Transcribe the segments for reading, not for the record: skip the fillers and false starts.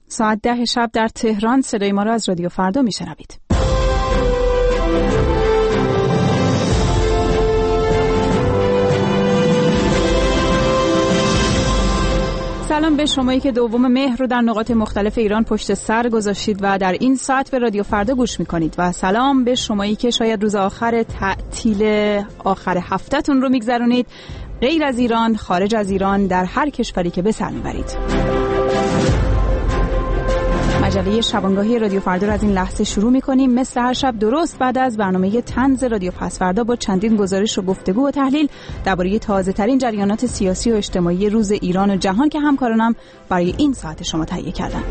ساعت 10 شب در تهران صدای ما را از رادیو فردا میشنوید. سلام به شمایی که 2 مهر رو در نقاط مختلف ایران پشت سر گذاشتید و در این ساعت به رادیو فردا گوش میکنید و سلام به شمایی که شاید روز آخر تعطیل آخر هفته‌تون رو میگذرونید غیر از ایران، خارج از ایران، در هر کشوری که به سر میبرید. مجله شبانگاهی رادیو فردا رو از این لحظه شروع می‌کنیم. مثل هر شب درست بعد از برنامه طنز رادیو پس فردا با چندین گزارش و گفتگو و تحلیل درباره تازه‌ترین جریانات سیاسی و اجتماعی روز ایران و جهان که همکارانم برای این ساعت شما تهیه کردن.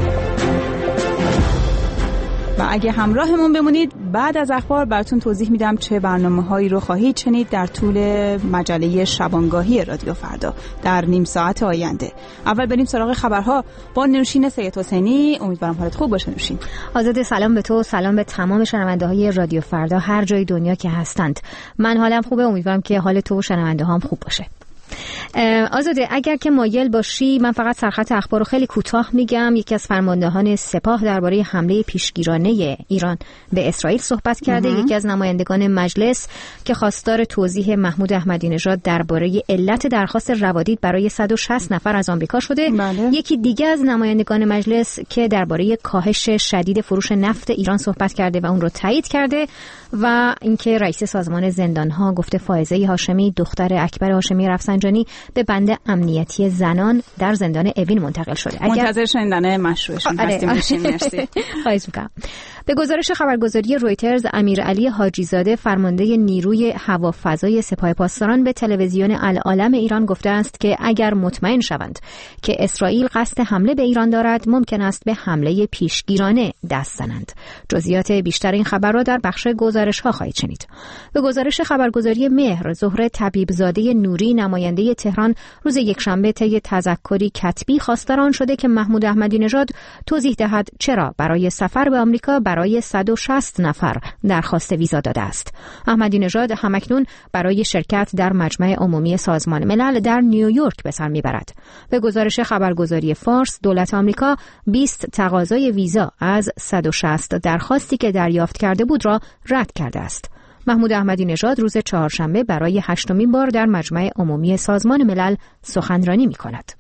و اگه همراهمون بمونید بعد از اخبار براتون توضیح میدم چه برنامه‌هایی رو خواهید شنید در طول مجله شبانگاهی رادیو فردا در نیم ساعت آینده. اول بریم سراغ خبرها با نوشین سید حسینی. امیدوارم حالت خوب باشه نوشین. آزاده، سلام به تو، سلام به تمام شنونده‌های رادیو فردا هر جای دنیا که هستند. من حالم خوبه، امیدوارم که حال تو و شنونده‌هام خوب باشه. آزاده، اگر که مایل باشی من فقط سرخط اخبار رو خیلی کوتاه میگم. یکی از فرماندهان سپاه درباره حمله پیشگیرانه ایران به اسرائیل صحبت کرده. یکی از نمایندگان مجلس که خواستار توضیح محمود احمدی نژاد درباره علت درخواست روادید برای 160 نفر از آمریکا شده. یکی دیگه از نمایندگان مجلس که درباره کاهش شدید فروش نفت ایران صحبت کرده و اون رو تایید کرده. و اینکه رئیس سازمان زندانها گفته فائزه هاشمی دختر اکبر هاشمی رفسنجانی به بند امنیتی زنان در زندان اوین منتقل شده. منتظر شنیدن مشروعشون هستیم. مرسی. خواهش می‌کنم. به گزارش خبرگزاری رویترز، امیرعلی حاجیزاده فرمانده نیروی هوافضای سپاه پاسداران به تلویزیون العالم ایران گفته است که اگر مطمئن شوند که اسرائیل قصد حمله به ایران دارد ممکن است به حمله پیشگیرانه دست زنند. جزئیات بیشتر این خبر را در بخش گزارش‌ها خواهید شنید. به گزارش خبرگزاری مهر، زهره طبیبزاده نوری نماینده تهران روز یکشنبه طی تذکری کتبی خواستار آن شده که محمود احمدی نژاد توضیح دهد چرا برای سفر به آمریکا برای 160 نفر درخواست ویزا داده است. احمدی نژاد همکنون برای شرکت در مجمع عمومی سازمان ملل در نیویورک به سر میبرد. به گزارش خبرگزاری فارس، دولت آمریکا 20 تقاضای ویزا از 160 درخواستی که دریافت کرده بود را رد کرده است. محمود احمدی نژاد روز چهارشنبه برای 8مین بار در مجمع عمومی سازمان ملل سخنرانی می‌کند.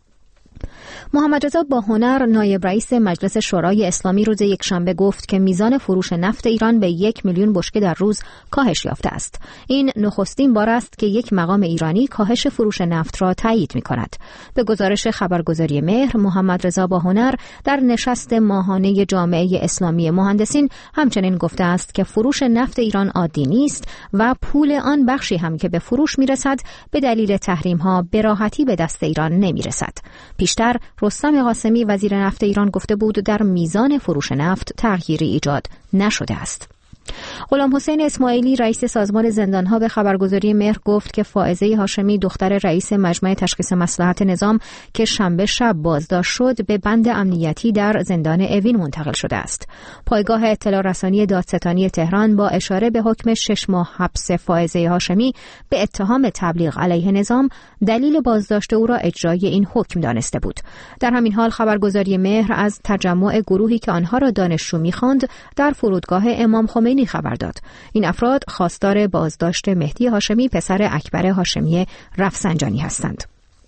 محمد رضا باهنر نایب رئیس مجلس شورای اسلامی روز یکشنبه گفت که میزان فروش نفت ایران به 1 میلیون بشکه در روز کاهش یافته است. این نخستین بار است که یک مقام ایرانی کاهش فروش نفت را تایید می‌کند. به گزارش خبرگزاری مهر، محمد رضا باهنر در نشست ماهانه جامعه اسلامی مهندسین همچنین گفته است که فروش نفت ایران عادی نیست و پول آن بخشی هم که به فروش میرسد به دلیل تحریم‌ها به راحتی به دست ایران نمیرسد. پیشتر رستم قاسمی وزیر نفت ایران گفته بود در میزان فروش نفت تغییری ایجاد نشده است. غلام حسین اسماعیلی رئیس سازمان زندانها به خبرگزاری مهر گفت که فائزه هاشمی دختر رئیس مجمع تشخیص مصلحت نظام که شنبه شب بازداشت شد به بند امنیتی در زندان اوین منتقل شده است. پایگاه اطلاع رسانی دادستانی تهران با اشاره به حکم 6 ماه حبس فائزه هاشمی به اتهام تبلیغ علیه نظام دلیل بازداشت او را اجرای این حکم دانسته بود. در همین حال خبرگزاری مهر از تجمع گروهی که آنها را دانشجو می‌خواند در فرودگاه امام خمینی خبر داد. این افراد خواستار بازداشت مهدی هاشمی پسر اکبر هاشمی رفسنجانی هستند.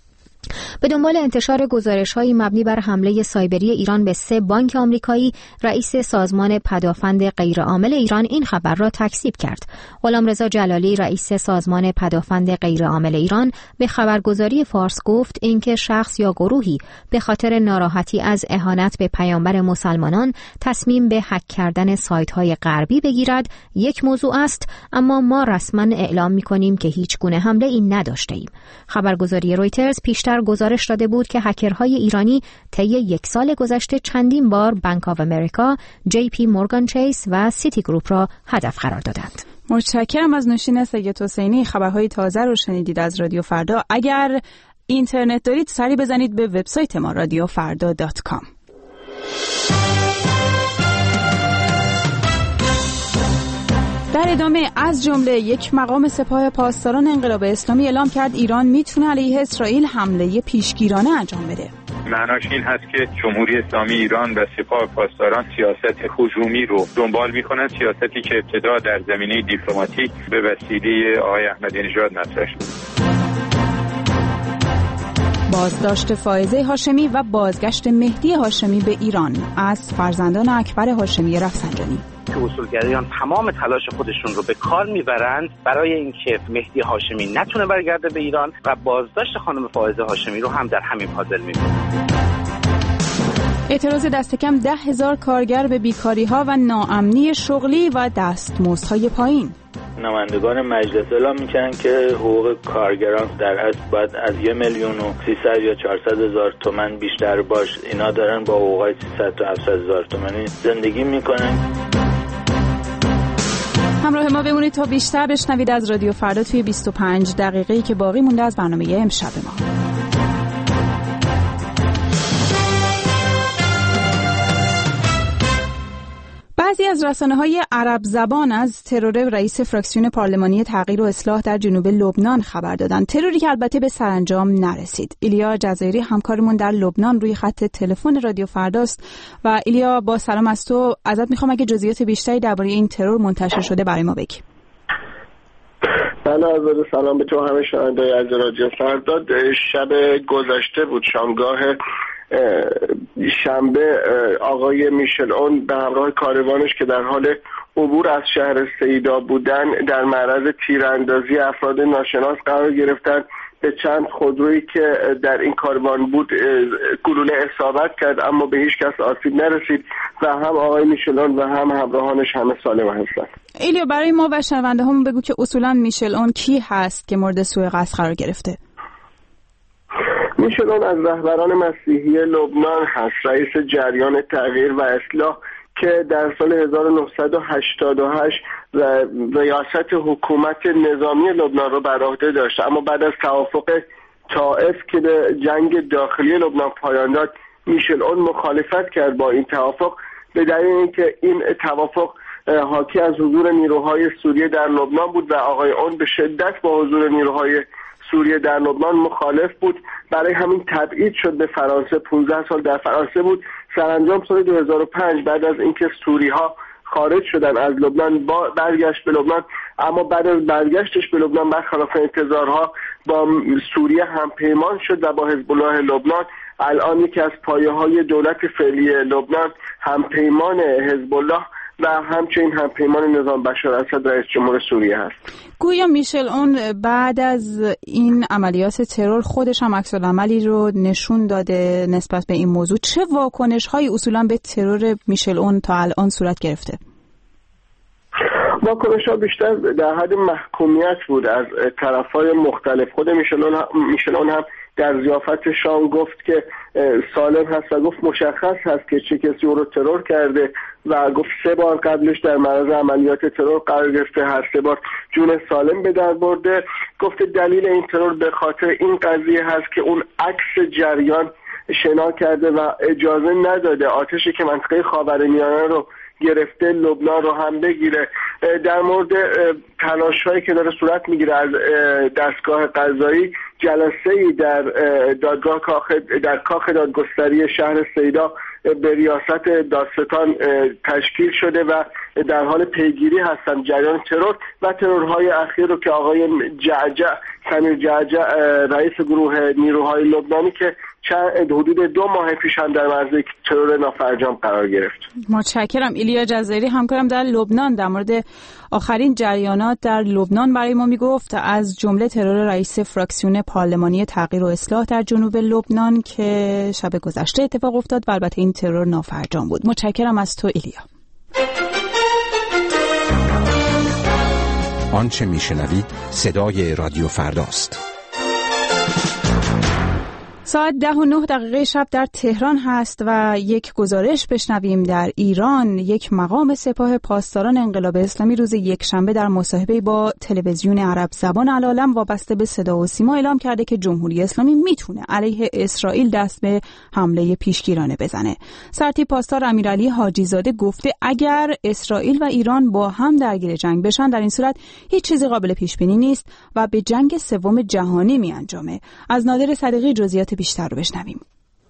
به دنبال انتشار گزارش‌های مبنی بر حمله سایبری ایران به 3 بانک آمریکایی، رئیس سازمان پدافند غیرعامل ایران این خبر را تکذیب کرد. غلامرضا جلالی رئیس سازمان پدافند غیرعامل ایران به خبرگزاری فارس گفت اینکه شخص یا گروهی به خاطر ناراحتی از اهانت به پیامبر مسلمانان تصمیم به هک کردن سایت‌های غربی بگیرد یک موضوع است، اما ما رسما اعلام می‌کنیم که هیچ گونه حمله این نداشته‌ایم. خبرگزاری رویترز پیشتر گزارش داده بود که هکرهای ایرانی طی 1 سال گذشته چندین بار بانک آف امریکا، جی پی مورگان چیس و سیتی گروپ را هدف قرار دادند. متشکرم از نوشین سید حسینی. خبرهای تازه رو شنیدید از رادیو فردا. اگر اینترنت دارید سری بزنید به وبسایت ما radiofarda.com. در ادامه از جمله یک مقام سپاه پاسداران انقلاب اسلامی اعلام کرد ایران میتونه علیه اسرائیل حمله پیشگیرانه انجام بده. معناش این هست که جمهوری اسلامی ایران و سپاه پاسداران سیاست هجومی رو دنبال میکنن، سیاستی که ابتدا در زمینه دیپلماتیک به وسیله آقای احمدی نژاد مطرح شد. بازداشت فائزه هاشمی و بازگشت مهدی هاشمی به ایران از فرزندان اکبر هاشمی رفسنجانی. اصولگرایان تمام تلاش خودشون رو به کار میبرند برای اینکه مهدی هاشمی نتونه برگرده به ایران و بازداشت خانم فائزه هاشمی رو هم در همین پازل میبینند. اعتراض دست کم 10,000 کارگر به بیکاری‌ها و ناامنی شغلی و دستمزدهای پایین. نمایندگان مجلس اعلام میکنن که حقوق کارگران در اصل باید از 1,300,000 یا 400,000 تومان بیشتر باشه. اینا دارن با حقوقای 300 تا 700,000 تومانی زندگی میکنن. همراه ما بمونید تا بیشتر بشنوید از رادیو فردا توی 25 دقیقه‌ای که باقی مونده از برنامه امشب ما. بعضی از رسانه‌های عرب زبان از ترور رئیس فراکسیون پارلمانی تغییر و اصلاح در جنوب لبنان خبر دادند. تروری که البته به سرانجام نرسید. ایلیا جزایری همکارمون در لبنان روی خط تلفن رادیو فرداست و ایلیا با سلام از تو، ازت میخوام اگه جزئیات بیشتری درباره این ترور منتشر شده برای ما بگی. بله، عرض سلام به تو همه شنوندگان از رادیو فردا. شب گذشته بود، شامگاه شنبه، آقای میشل اون به همراه کاروانش که در حال عبور از شهر سیدا بودن در معرض تیراندازی افراد ناشناس قرار گرفتند. به چند خودرویی که در این کاروان بود گلوله اصابت کرد، اما به هیچ کس آسیب نرسید و هم آقای میشل اون و هم همراهانش همه سالم هستند. ایلیا برای ما و شنونده هم بگو که اصولا میشل اون کی هست که مورد سوء قصد قرار گرفته؟ میشل اون از رهبران مسیحی لبنان هست، رئیس جریان تغییر و اصلاح که در سال 1988 ریاست حکومت نظامی لبنان رو بر عهده داشت، اما بعد از توافق طائف که به جنگ داخلی لبنان پایان داد، میشل اون مخالفت کرد با این توافق به دلیل اینکه این توافق حاکی از حضور نیروهای سوریه در لبنان بود و آقای اون به شدت با حضور نیروهای سوریه در لبنان مخالف بود. برای همین تبعید شد به فرانسه، 15 سال در فرانسه بود. سرانجام سال 2005 بعد از اینکه سوری‌ها خارج شدن از لبنان برگشت به لبنان، اما بعد از برگشتش به لبنان برخلاف انتظارها با سوریه همپیمان شد و با حزب الله لبنان الان یکی از پایه‌های دولت فعلی لبنان همپیمان حزب الله و همچنین همپیمان نظام بشار اسد رئیس جمهور سوریه هست. گویا میشل اون بعد از این عملیات ترور خودش هم عکس‌العملی رو نشون داده نسبت به این موضوع. چه واکنش‌هایی اصولاً به ترور میشل اون تا الان صورت گرفته؟ واکنش‌ها بیشتر در حد محکومیت بود از طرف‌های مختلف. خود میشل اون هم در ضیافت شام گفت که سالم هست و گفت مشخص هست که چه کسی او رو ترور کرده و گفت 3 بار قبلش در معرض عملیات ترور قرار گرفته، هر 3 بار جون سالم به در برده. گفت دلیل این ترور به خاطر این قضیه هست که اون عکس جریان شنا کرده و اجازه نداده آتشی که منطقه خاورمیانه رو گرفته لبنان رو هم بگیره. در مورد تلاش‌هایی که داره صورت میگیره از دستگاه قضایی، جلسه‌ای در دادگاه کاخ دادگستری شهر سیدا به ریاست دادستان تشکیل شده و در حال پیگیری هستن جریان ترور و ترورهای اخیر رو که آقای سمیر جعجع رئیس گروه نیروهای لبنانی که حدود 2 ماه پیش هم در معرض ترور نافرجام قرار گرفت. متشکرم. ایلیا جزایری همکارم در لبنان در مورد آخرین جریانات در لبنان برای ما میگفت، از جمله ترور رئیس فراکسیون پارلمانی تغییر و اصلاح در جنوب لبنان که شب گذشته اتفاق افتاد و البته این ترور نافرجام بود. متشکرم از تو ایلیا. آنچه میشنوید صدای رادیو فرداست. ساعت 10:09 شب در تهران هست و یک گزارش بشنویم. در ایران یک مقام سپاه پاسداران انقلاب اسلامی روز یکشنبه در مصاحبه با تلویزیون عرب زبان العالم وابسته به صدا و سیما اعلام کرده که جمهوری اسلامی میتونه علیه اسرائیل دست به حمله پیشگیرانه بزنه. سرتیپ پاسدار امیرعلی حاجی زاده گفته اگر اسرائیل و ایران با هم درگیر جنگ بشن در این صورت هیچ چیزی قابل پیش بینی نیست و به جنگ سوم جهانی میانجامه. از نادر صدیقی جزئیات بیشتر رو بشنویم.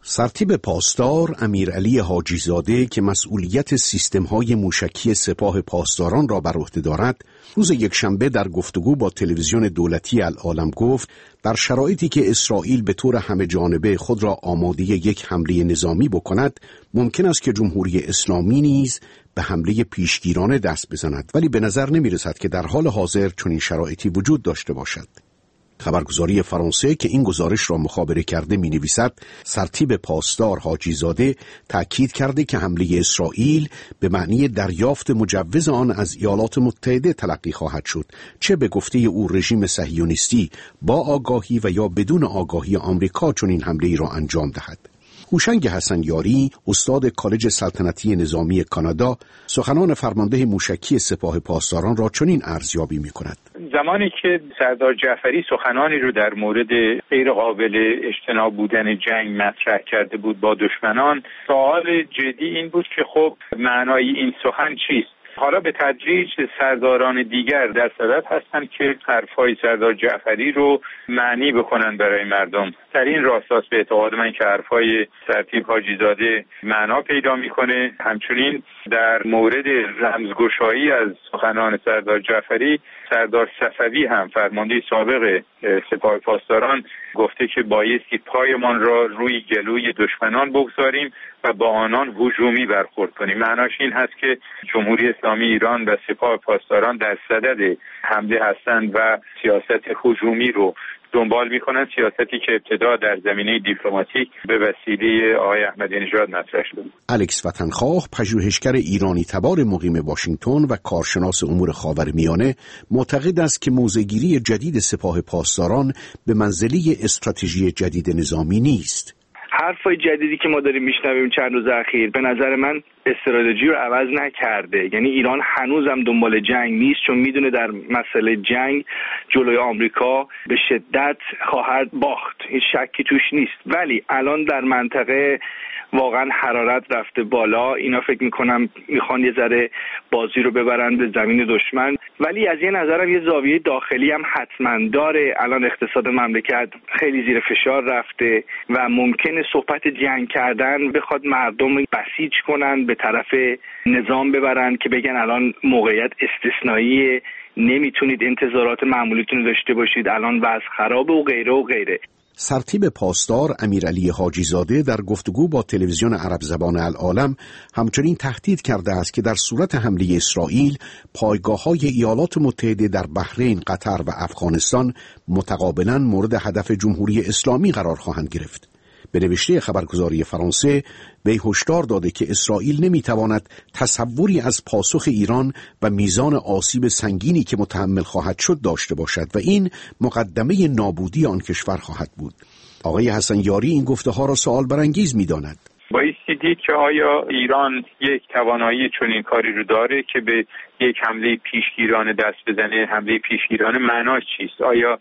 سرتیپ پاسدار امیرعلی حاجیزاده که مسئولیت سیستم‌های موشکی سپاه پاسداران را بر عهده دارد، روز یکشنبه در گفتگو با تلویزیون دولتی العالم گفت در شرایطی که اسرائیل به طور همه جانبه خود را آماده یک حمله نظامی بکند، ممکن است که جمهوری اسلامی نیز به حمله پیشگیرانه دست بزند، ولی به نظر نمی رسد که در حال حاضر چنین شرایطی وجود داشته باشد. خبرگزاری فرانسه که این گزارش را مخابره کرده می نویسد سرتیپ پاسدار حاجیزاده تأکید کرده که حمله اسرائیل به معنی دریافت مجوز آن از ایالات متحده تلقی خواهد شد، چه به گفته او رژیم صهیونیستی با آگاهی و یا بدون آگاهی آمریکا چنین حمله ای را انجام دهد. هوشنگ حسن یاری، استاد کالج سلطنتی نظامی کانادا، سخنان فرمانده موشکی سپاه پاسداران را چنین ارزیابی می‌کند. زمانی که سردار جعفری سخنانی رو در مورد غیر قابل اجتناب بودن جنگ مطرح کرده بود با دشمنان، سوال جدی این بود که خب معنای این سخن چیست؟ حالا به تدریج سرداران دیگر در صدد هستند که حرفای سردار جعفری رو معنی بکنن برای مردم. در این راستاست به اعتقاد من که حرفای سرتیپ حاجیزاده معنا پیدا میکنه. همچنین در مورد رمزگشایی از سخنان سردار جعفری، سردار صفوی هم فرمانده سابق سپاه پاسداران گفته که بایستی پایمان را روی گلوی دشمنان بگذاریم و با آنان هجومی برخورد کنیم. معناش این هست که جمهوری اسلامی ایران و سپاه پاسداران در صدد حمله هستند و سیاست هجومی رو دنبال میکنن، سیاستی که ابتدا در زمینه دیپلماتیک به وسیله آقای احمدی نژاد مطرح شد. الکس وطنخواه، پژوهشگر ایرانی تبار مقیم واشنگتن و کارشناس امور خاورمیانه، معتقد است که موضع‌گیری جدید سپاه پاسداران به منزله استراتژی جدید نظامی نیست. حرفای جدیدی که ما داریم میشنویم چند روز اخیر به نظر من استراتژی رو عوض نکرده. یعنی ایران هنوزم دنبال جنگ نیست، چون میدونه در مسئله جنگ جلوی آمریکا به شدت خواهد باخت، هیچ شکی توش نیست. ولی الان در منطقه واقعا حرارت رفته بالا، اینا فکر میکنم میخوان یه ذره بازی رو ببرن به زمین دشمن. ولی از یه نظرم یه زاویه داخلی هم حتما داره. الان اقتصاد مملکت خیلی زیر فشار رفته و ممکنه صحبت جنگ کردن بخواد مردم بسیج کنن، به طرف نظام ببرن که بگن الان موقعیت استثنایی، نمیتونید انتظارات معمولیتون داشته باشید، الان وضع خرابه و غیره و غیره. سرتیپ پاسدار امیرعلی حاجیزاده در گفتگو با تلویزیون عرب زبان العالم همچنین تهدید کرده است که در صورت حمله اسرائیل پایگاه‌های ایالات متحده در بحرین، قطر و افغانستان متقابلاً مورد هدف جمهوری اسلامی قرار خواهند گرفت. به نوشته خبرگزاری فرانسه، وی هشدار داده که اسرائیل نمیتواند تصوری از پاسخ ایران و میزان آسیب سنگینی که متحمل خواهد شد داشته باشد و این مقدمه نابودی آن کشور خواهد بود. آقای حسن یاری این گفته‌ها را سوال برانگیز می‌داند. بایستی دید که آیا ایران یک توانایی چنین کاری رو داره که به یک حمله پیشگیرانه دست بزنه؟ حمله پیشگیرانه معناش چیست؟ آیا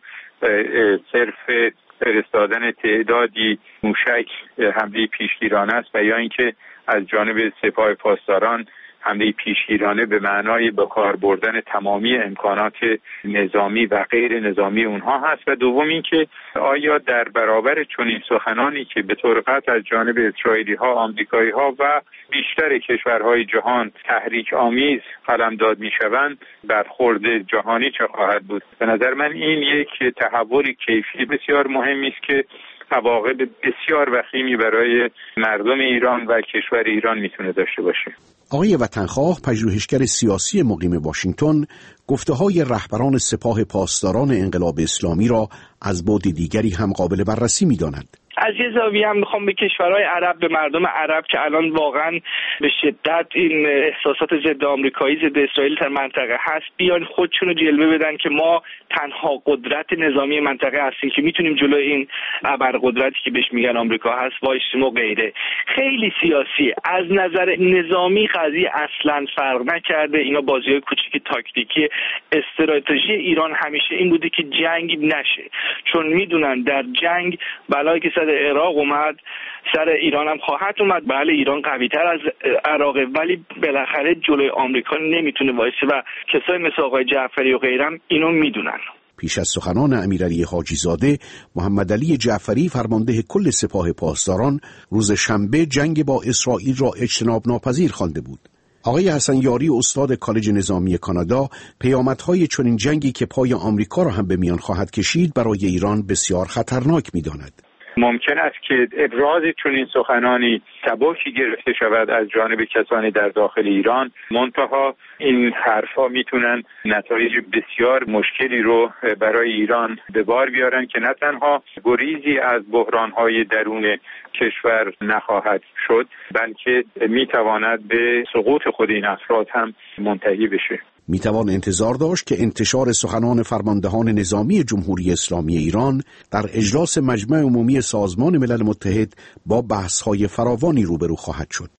صرف فرستادن تعدادی موشک حمله پیشگیرانه است و یا اینکه از جانب سپاه پاسداران حمله پیشگیرانه به معنای به کار بردن تمامی امکانات نظامی و غیر نظامی اونها هست؟ و دوم اینکه آیا در برابر چنین سخنانی که به طور قطع از جانب اسرائیلی ها، آمریکایی ها و بیشتر کشورهای جهان تحریک آمیز قلمداد میشوند، برخورد جهانی چه خواهد بود؟ به نظر من این یک تحول کیفی بسیار مهمی است که عواقب بسیار وخیمی برای مردم ایران و کشور ایران میتونه داشته باشه. آقای وطنخواه، پژوهشگر سیاسی مقیم واشنگتن، گفته‌های رهبران سپاه پاسداران انقلاب اسلامی را از بعد دیگری هم قابل بررسی می‌داند. از یه زاویه هم میخوام به کشورهای عرب، به مردم عرب که الان واقعا به شدت این احساسات ضد آمریکایی، ضد اسرائیل در منطقه هست، بیان خودشونو جلوه بدن که ما تنها قدرت نظامی منطقه هستیم که میتونیم جلوی این ابرقدرتی که بهش میگن آمریکا هست وایسیم و غیره. خیلی سیاسی. از نظر نظامی قضیه اصلا فرق نکرده. اینا بازی‌های کوچیک تاکتیکی. استراتژی ایران همیشه این بوده که جنگ نشه، چون میدونن در جنگ بلایی که سر عراق اومد سر ایران هم خواهد اومد. بله ایران قوی تر از عراقه، ولی بالاخره جلوی آمریکا نمیتونه وایسه و کسای مثل آقای جعفری و غیرم اینو میدونن. پیش از سخنان امیرعلی حاجی زاده، محمد علی جعفری فرمانده کل سپاه پاسداران روز شنبه جنگ با اسرائیل را اجتناب ناپذیر خوانده بود. آقای حسن یاری استاد کالج نظامی کانادا پیامدهای چنین جنگی که پای آمریکا را هم به میان خواهد کشید برای ایران بسیار خطرناک می‌داند. ممکن است که ابراز چنین سخنانی سبکی گرفته شود از جانب کسانی در داخل ایران، منتها این حرفا میتونن نتایج بسیار مشکلی رو برای ایران به بار بیارن که نه تنها گریزی از بحران‌های درون کشور نخواهد شد، بلکه میتواند به سقوط خود این افراد هم منتهی بشه. میتوان انتظار داشت که انتشار سخنان فرماندهان نظامی جمهوری اسلامی ایران در اجلاس مجمع عمومی سازمان ملل متحد با بحث‌های فراوانی روبرو خواهد شد.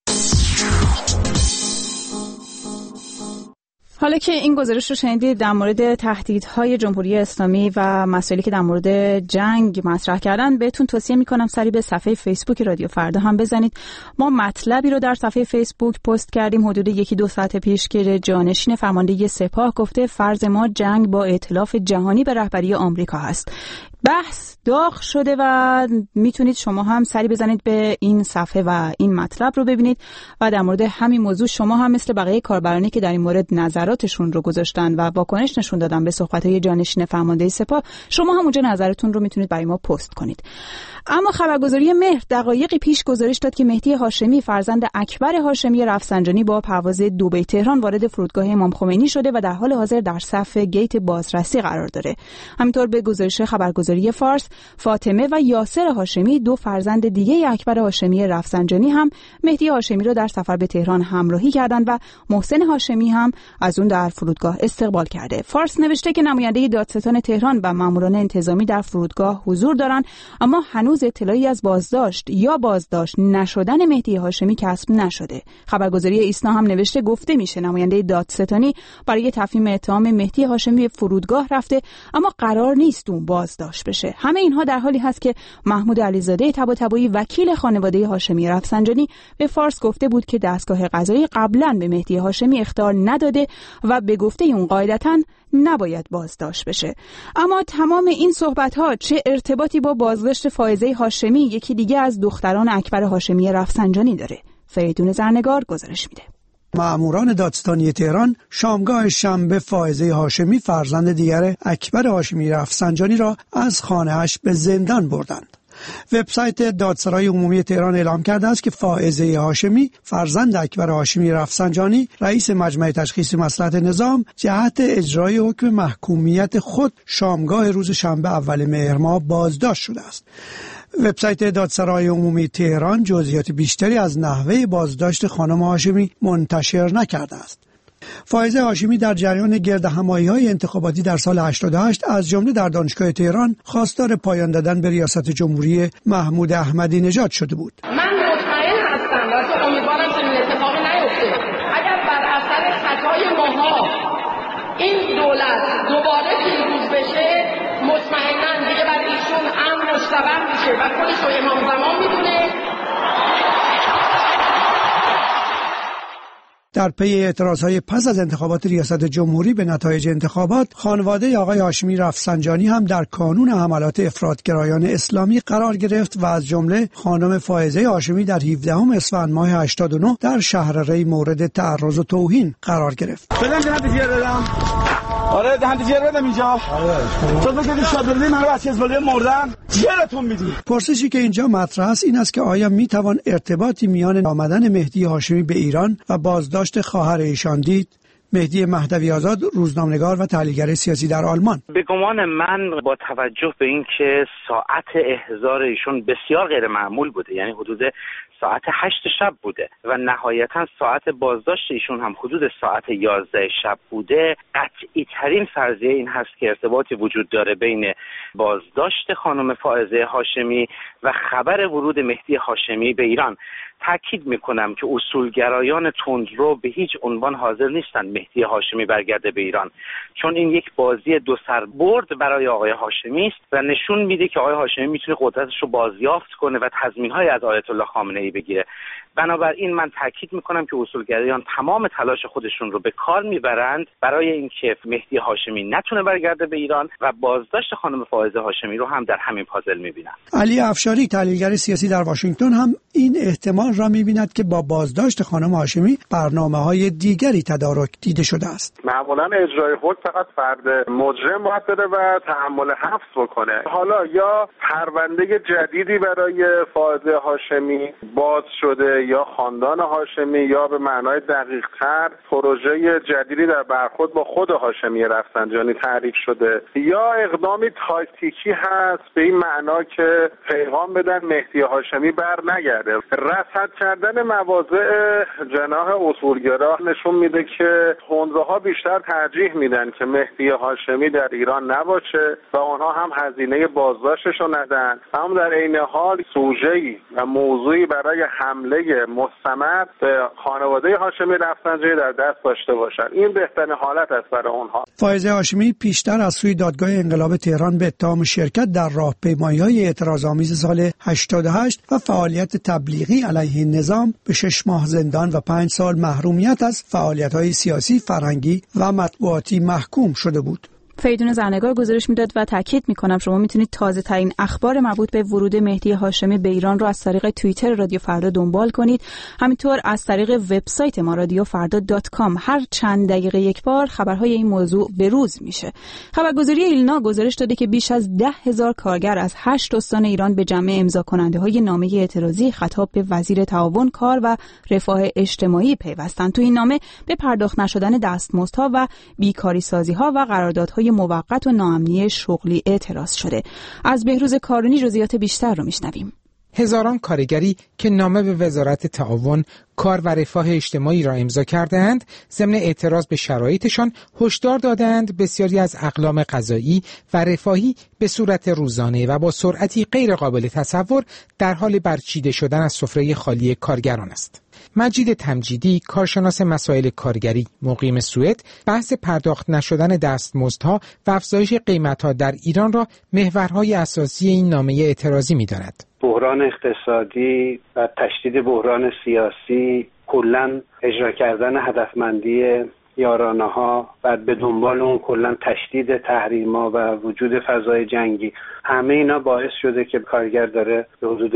حالا که این گزارش رو شنیدید در مورد تهدیدهای جمهوری اسلامی و مسائلی که در مورد جنگ مطرح کردن، بهتون توصیه میکنم سری به صفحه فیسبوک رادیو فردا هم بزنید. ما مطلبی رو در صفحه فیسبوک پست کردیم حدود 1-2 ساعت پیش که جانشین فرمانده سپاه گفته فرض ما جنگ با ائتلاف جهانی به رهبری آمریکا هست. بحث داغ شده و میتونید شما هم سری بزنید به این صفحه و این مطلب رو ببینید و در مورد همین موضوع شما هم مثل بقیه کاربرانی که در این مورد نظراتشون رو گذاشتن و واکنش نشون دادن به صحبت‌های جانشین فرمانده سپاه، شما هم اونجا نظرتون رو میتونید برای ما پست کنید. اما خبرگزاری مهر دقایقی پیش گزارش داد که مهدی هاشمی فرزند اکبر هاشمی رفسنجانی با پرواز دبی تهران وارد فرودگاه امام خمینی شده و در حال حاضر در صف گیت بازرسی قرار داره. همینطور به گزارش خبرگزاری فارس، فاطمه و یاسر هاشمی، 2 فرزند دیگه اکبر هاشمی رفسنجانی هم مهدی هاشمی را در سفر به تهران همراهی کردند و محسن هاشمی هم از اون در فرودگاه استقبال کرده. فارس نوشته که نماینده دادستان تهران و ماموران انتظامی در فرودگاه حضور دارند، اما هنوز اطلاعی از بازداشت یا بازداشت نشدن مهدی هاشمی کسب نشده. خبرگزاری ایسنا هم نوشته گفته میشه نماینده دادستانی برای تفهیم اتهام مهدی هاشمی به فرودگاه رفته، اما قرار نیست اون بازداشت بشه. همه اینها در حالی هست که محمود علیزاده طباطبایی وکیل خانواده هاشمی رفسنجانی به فارس گفته بود که دستگاه قضایی قبلا به مهدی هاشمی اخطار نداده و به گفته اون قاعدتاً نباید بازداشت بشه. اما تمام این صحبت‌ها چه ارتباطی با بازداشت فائزه هاشمی، یکی دیگه از دختران اکبر هاشمی رفسنجانی داره؟ فریدون زرنگار گزارش میده. ماموران دادستانی تهران شامگاه شنبه فائزه هاشمی فرزند دیگر اکبر هاشمی رفسنجانی را از خانه‌اش به زندان بردند. وبسایت دادسرای عمومی تهران اعلام کرده است که فائزه هاشمی فرزند اکبر هاشمی رفسنجانی رئیس مجمع تشخیص مصلحت نظام جهت اجرای حکم محکومیت خود شامگاه روز شنبه اول مهر ماه بازداشت شده است. وبسایت دادسرای عمومی تهران جزئیات بیشتری از نحوه بازداشت خانم هاشمی منتشر نکرده است. فائزه هاشمی در جریان گردهمایی‌های انتخاباتی در سال 88 از جمله در دانشگاه تهران خواستار پایان دادن به ریاست جمهوری محمود احمدی نژاد شده بود. من مطمئن هستم و امیدوارم چنین اتفاقی نیفته. اگر بر اثر خطای ماها این دولت دوباره پیروز بشه، مطمئناً دیگه بر ایشون امر مستقر میشه و خودش رو امام زمان میدونه. در پی اعتراضهای پس از انتخابات ریاست جمهوری به نتایج انتخابات، خانواده آقای هاشمی رفسنجانی هم در کانون حملات افراطگرایان اسلامی قرار گرفت و از جمله خانم فائزه هاشمی در 17 اسفند ماه 89 در شهر ری مورد تعرض و توهین قرار گرفت. آره دهنت جر بدم اینجا. تو بگید شادردی من رو از حزب‌الله مردم جرتون میدی. پرسشی که اینجا مطرح است این است که آیا میتوان ارتباطی میان آمدن مهدی هاشمی به ایران و بازداشت خواهر ایشان دید؟ مهدی مهدوی آزاد، روزنامه‌نگار و تحلیلگر سیاسی در آلمان. به گمان من با توجه به اینکه ساعت احضار ایشون بسیار غیر معمول بوده، یعنی حدود ساعت 8 شب بوده و نهایتا ساعت بازداشت ایشون هم حدود ساعت 11 شب بوده، قطعی ترین فرضیه این هست که ارتباطی وجود داره بین بازداشت خانم فائزه هاشمی و خبر ورود مهدی هاشمی به ایران. تاکید میکنم که اصولگرایان تندرو به هیچ عنوان حاضر نیستن مهدی هاشمی برگرده به ایران، چون این یک بازی دو سربرد برای آقای هاشمی است و نشون میده که آقای هاشمی میتونه قدرتش رو بازیافت کنه و تضمین‌های از آیت الله خامنه‌ای بگیره. بنابراین من تاکید میکنم که اصولگرایان تمام تلاش خودشون رو به کار میبرند برای اینکه مهدی هاشمی نتونه برگرده به ایران و بازداشت خانم فائزه هاشمی رو هم در همین پازل میبینن. علی افشاری تحلیلگر سیاسی در واشنگتن هم این احتمال را میبیند که با بازداشت خانم هاشمی برنامه‌های دیگری تدارک دیده شده است. معمولا اجرای حکم فقط فرد مجرم باید بره و تحمل حبس بکنه. حالا یا پرونده جدیدی برای فائزه هاشمی باز شده یا خاندان هاشمی یا به معنای دقیق‌تر پروژه جدیدی در برخورد با خود هاشمی رفسنجانی تعریف شده یا اقدامی تاکتیکی هست به این معنا که پیغام بدن مهدی هاشمی بر نگرده. رصد کردن مواضع جناح اصولگرا نشون میده که حوزه‌ها بیشتر ترجیح میدن که مهدی هاشمی در ایران نباشه و آنها هم هزینه بازداشتش رو ندن، هم در عین حال سوژه‌ای و موضوعی برای حمله مستمر به خانواده هاشمی رفسنجانی در دست داشته باشن. این بهترین حالت است برای اونها. فائزه هاشمی پیشتر از سوی دادگاه انقلاب تهران به اتهام شرکت در راهپیمایی‌های اعتراض‌آمیز سال 88 و فعالیت تبلیغی علیه نظام به 6 ماه زندان و 5 سال محرومیت از فعالیت‌های سیاسی، فرهنگی و مطبوعاتی محکوم شده بود. فریدون زرنگار گزارش میداد و تاکید میکنم شما میتونید تازه ترین اخبار مربوط به ورود مهدی هاشمی به ایران رو از طریق توییتر رادیو فردا دنبال کنید. همینطور از طریق وبسایت ما radiofrda.com هر چند دقیقه یک بار خبرهای این موضوع بروز میشه. خبرگزاری ایلنا گزارش داده که بیش از 10,000 کارگر از 8 استان ایران به جمع امضا کننده های نامه اعتراضی خطاب به وزیر تعاون، کار و رفاه اجتماعی پیوستند. تو این نامه به پرداخت نشدن دستمزدها و بیکاری سازی‌ها و قراردادهای موقت و ناامنی شغلی اعتراض شده. از بهروز کارونی جزئیات بیشتر رو میشنویم. هزاران کارگری که نامه به وزارت تعاون، کار و رفاه اجتماعی را امضا کردند، ضمن اعتراض به شرایطشان هشدار دادند بسیاری از اقلام قضایی و رفاهی به صورت روزانه و با سرعتی غیر قابل تصور در حال برچیده شدن از سفره خالی کارگران است. مجید تمجیدی، کارشناس مسائل کارگری مقیم سوئد، بحث پرداخت نشدن دستمزدها و افزایش قیمت‌ها در ایران را محورهای اساسی این نامه اعتراضی می‌داند. بحران اقتصادی و تشدید بحران سیاسی، کلاً اجرا کردن هدفمندی یارانه‌ها و به دنبال اون کلاً تشدید تحریم‌ها و وجود فضای جنگی، همه اینا باعث شده که کارگر داره به حدود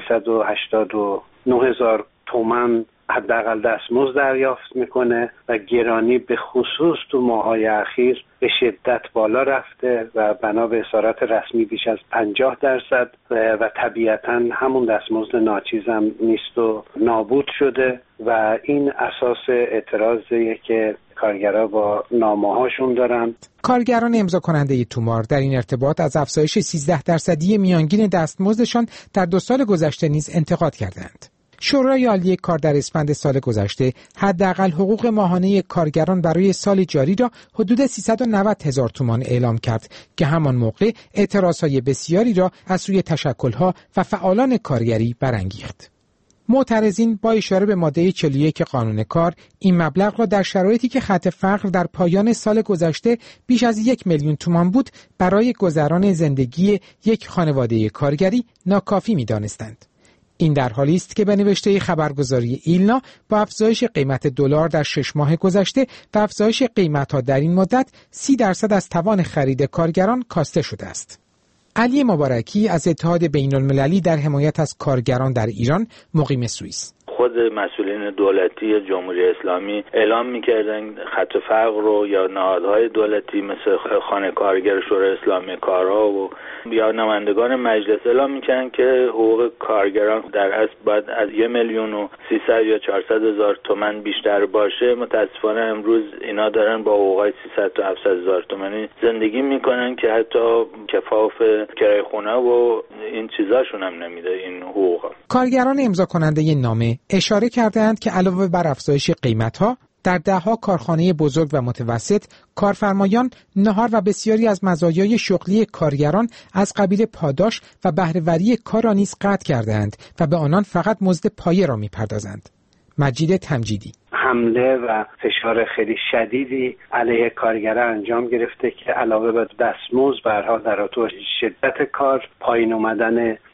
389,000 تومان حداقل دستمزد دریافت میکنه و گرانی به خصوص تو ماه‌های اخیر به شدت بالا رفته و بنا به اسارت رسمی بیش از 50% و طبیعتاً همون دستمزد ناچیز هم نیست و نابود شده و این اساس اعتراضیه که کارگرها با نامه‌هاشون دارن. کارگران امضا کننده تومار در این ارتباط از افزایش 13% میانگین دستمزدشان در 2 سال گذشته نیز انتقاد کردند. شورای عالی کار در اسفند سال گذشته حداقل حقوق ماهانه کارگران برای سال جاری را حدود 390,000 تومان اعلام کرد که همان موقع اعتراضهای بسیاری را از سوی تشکل‌ها و فعالان کارگری برانگیخت. معترضین با اشاره به ماده 41 قانون کار این مبلغ را در شرایطی که خط فقر در پایان سال گذشته بیش از 1,000,000 تومان بود برای گذران زندگی یک خانواده کارگری ناکافی می‌دانستند. این در حالی است که به نوشته خبرگزاری ایلنا با افزایش قیمت دلار در 6 ماه گذشته و افزایش قیمت‌ها در این مدت 30% از توان خرید کارگران کاسته شده است. علی مبارکی از اتحاد بین‌المللی در حمایت از کارگران در ایران مقیم سوئیس: خود مسئولین دولتی جمهوری اسلامی اعلام می‌کردن خط فقر رو یا نهادهای دولتی مثل خانه کارگر شورای اسلامی کارها و یا نمایندگان مجلس اعلام می‌کردن که حقوق کارگران در اصل باید از 1,300,000 یا 400,000 تومان بیشتر باشه. متاسفانه امروز اینا دارن با حقوقای 300 تا 700,000 تومانی زندگی میکنن که حتی کفاف کرایه خونه و این چیزاشون هم نمیده این حقوقا. کارگران امضا کننده نامه اشاره کردند که علاوه بر افزایش قیمت‌ها در ده‌ها کارخانه بزرگ و متوسط، کارفرمایان، نهار و بسیاری از مزایای شغلی کارگران از قبیل پاداش و بهره‌وری کار را نیز قطع کردند و به آنان فقط مزد پایه را می‌پردازند. مجید تمجیدی: حمله و فشار خیلی شدیدی علیه کارگران انجام گرفته که علاوه بر دستمزد به هر حال در شدت کار، پایین اومدن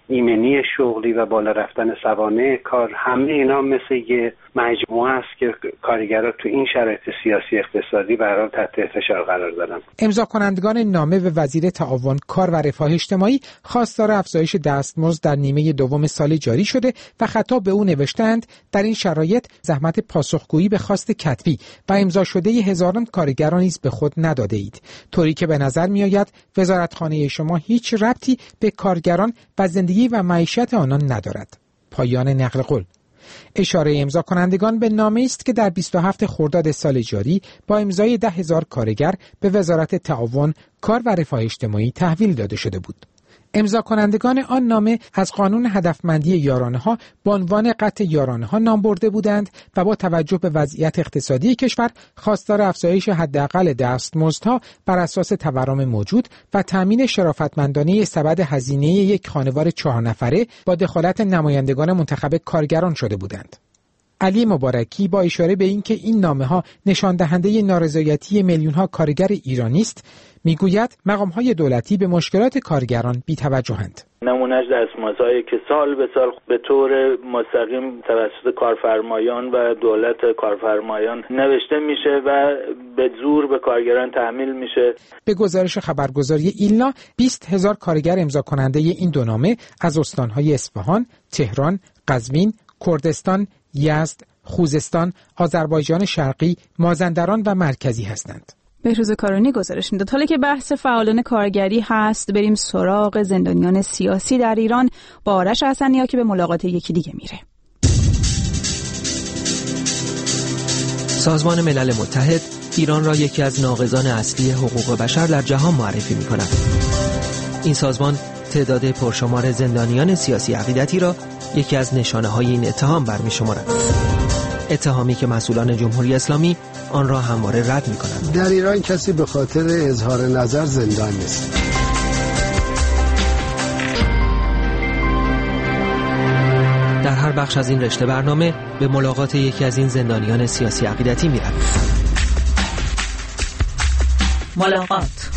ایمنی شغلی و بالا رفتن سوانح کار، همه اینا مثل یه مجموعه است که کارگرها تو این شرایط سیاسی اقتصادی برای تحت فشار قرار دارن. امضا کنندگان نامه به وزیر تعاون، کار و رفاه اجتماعی خواستار افزایش دستمزد در نیمه دوم سال جاری شده و خطاب به او نوشتند در این شرایط زحمت پاسخگویی به خواست کتبی و امضا شده هزاران کارگر را نیز به خود نداده اید، طوری که به نظر میآید وزارتخانه شما هیچ ربطی به کارگران و زندگی و معیشت آنان ندارد. پایان نقل قول. اشاره امضا کنندگان به نامه است که در 27 خرداد سال جاری با امضای 10,000 کارگر به وزارت تعاون، کار و رفاه اجتماعی تحویل داده شده بود. امضا کنندگان آن نامه از قانون هدفمندی یارانه‌ها به عنوان قطع یارانه‌ها نام برده بودند و با توجه به وضعیت اقتصادی کشور خواستار افزایش حداقل دستمزدها بر اساس تورم موجود و تامین شرافتمندانه سبد هزینه یک خانوار 4 نفره با دخالت نمایندگان منتخب کارگران شده بودند. علی مبارکی با اشاره به اینکه این نامه‌ها نشان دهنده نارضایتی میلیون‌ها کارگر ایرانی است، میگوید مقام‌های دولتی به مشکلات کارگران بی‌توجه‌اند. نمونه‌اش دستمزدهایی که سال به سال به طور مستقیم توسط کارفرمایان و دولت کارفرمایان نوشته میشه و به زور به کارگران تحمیل میشه. به گزارش خبرگزاری ایلنا 20,000 کارگر امضا کننده این دو نامه از استان‌های اصفهان، تهران، قزوین، کردستان، یزد، خوزستان، آذربایجان شرقی، مازندران و مرکزی هستند. بهروز کارانی گزارش میداد. حالا که بحث فعالان کارگری هست، بریم سراغ زندانیان سیاسی در ایران با آرش حسنیا که به ملاقات یکی دیگه میره. سازمان ملل متحد ایران را یکی از ناقضان اصلی حقوق بشر در جهان معرفی می‌کند. این سازمان تعداد پرشمار زندانیان سیاسی عقیدتی را یکی از نشانه‌های این اتهام برمی‌شمارد. اتهامی که مسئولان جمهوری اسلامی آن را همواره رد می‌کنند. در ایران کسی به خاطر اظهار نظر زندان نیست. در هر بخش از این رشته برنامه به ملاقات یکی از این زندانیان سیاسی عقیدتی می‌رویم. ملاقات.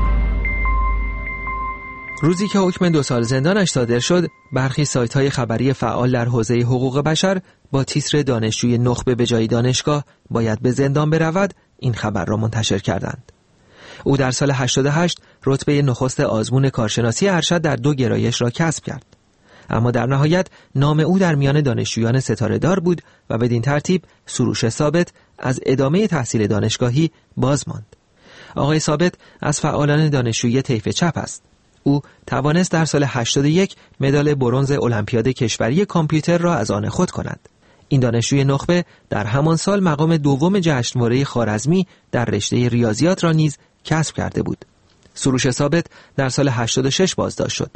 روزی که حکم 2 سال زندانش صادر شد، برخی سایت‌های خبری فعال در حوزه حقوق بشر با تیتر دانشجوی نخبه به جای دانشگاه باید به زندان برود این خبر را منتشر کردند. او در سال 88 رتبه نخست آزمون کارشناسی ارشد در 2 گرایش را کسب کرد. اما در نهایت نام او در میان دانشجویان ستاره‌دار بود و بدین ترتیب سروش ثابت از ادامه تحصیل دانشگاهی باز ماند. آقای ثابت از فعالان دانشجویی طیف چپ است. او توانست در سال 81 مدال برنز المپیاد کشوری کامپیوتر را از آن خود کند. این دانشجوی نخبه در همان سال مقام دوم جشنواره خوارزمی در رشته ریاضیات را نیز کسب کرده بود. سروش ثابت در سال 86 بازداشت شد.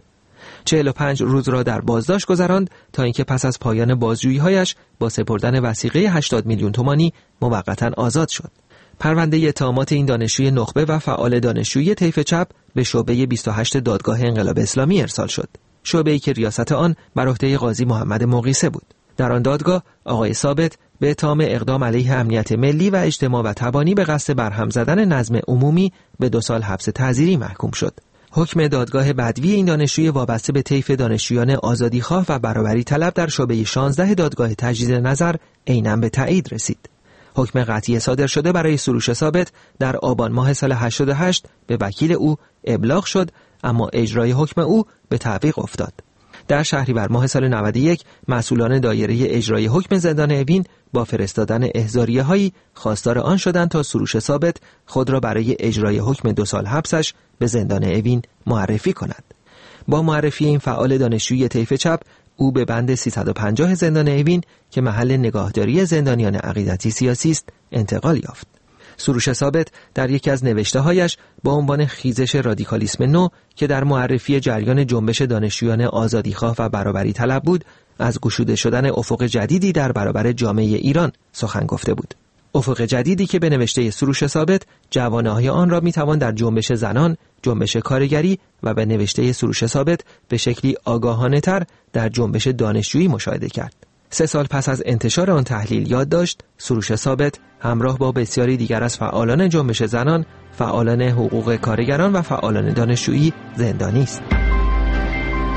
45 روز را در بازداشت گذراند تا اینکه پس از پایان بازجویی‌هایش با سپردن وثیقه 80 میلیون تومانی موقتا آزاد شد. پرونده اتهامات این دانشجوی نخبه و فعال دانشجویی طیف چپ به شعبه 28 دادگاه انقلاب اسلامی ارسال شد. شعبه‌ای که ریاست آن بر عهده قاضی محمد مقیسه بود. در آن دادگاه آقای ثابت به اتهام اقدام علیه امنیت ملی و اجتماع و تبانی به قصد برهم زدن نظم عمومی به 2 سال حبس تعزیری محکوم شد. حکم دادگاه بدوی این دانشجوی وابسته به طیف دانشجویان آزادیخواه و برابری طلب در شعبه 16 دادگاه تجدید نظر عیناً به تایید رسید. حکم قطعی صادر شده برای سروش ثابت در آبان ماه سال 88 به وکیل او ابلاغ شد، اما اجرای حکم او به تعویق افتاد. در شهریور ماه سال 91 مسئولان دایره اجرای حکم زندان اوین با فرستادن احضاریه‌هایی خواستار آن شدند تا سروش ثابت خود را برای اجرای حکم 2 سال حبسش به زندان اوین معرفی کند. با معرفی این فعال دانشجوی طیف چپ، او به بند 350 زندان اوین که محل نگاهداری زندانیان عقیدتی سیاسی است انتقال یافت. سروش ثابت در یکی از نوشته‌هایش با عنوان خیزش رادیکالیسم نو که در معرفی جریان جنبش دانشجویان آزادیخواه و برابری طلب بود، از گشوده شدن افق جدیدی در برابر جامعه ایران سخن گفته بود. افق جدیدی که به نوشته سروش ثابت جوانه‌های آن را می‌توان در جنبش زنان، جنبش کارگری و به نوشته سروش ثابت به شکلی آگاهانه‌تر در جنبش دانشجویی مشاهده کرد. 3 سال پس از انتشار آن تحلیل یادداشت، سروش ثابت همراه با بسیاری دیگر از فعالان جنبش زنان، فعالان حقوق کارگران و فعالان دانشجویی زندانی است.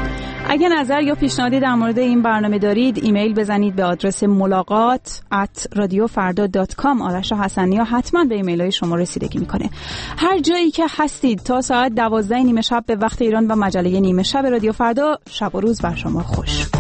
اگر نظر یا پیشنهادی در مورد این برنامه دارید ایمیل بزنید به آدرس ملاقات@radiofarda.com. آرش حسنی حتما به ایمیل های شما رسیدگی میکنه. هر جایی که هستید تا ساعت 12 نیمه شب به وقت ایران و مجله نیمه شب رادیو فردا، شب و روز بر شما خوش.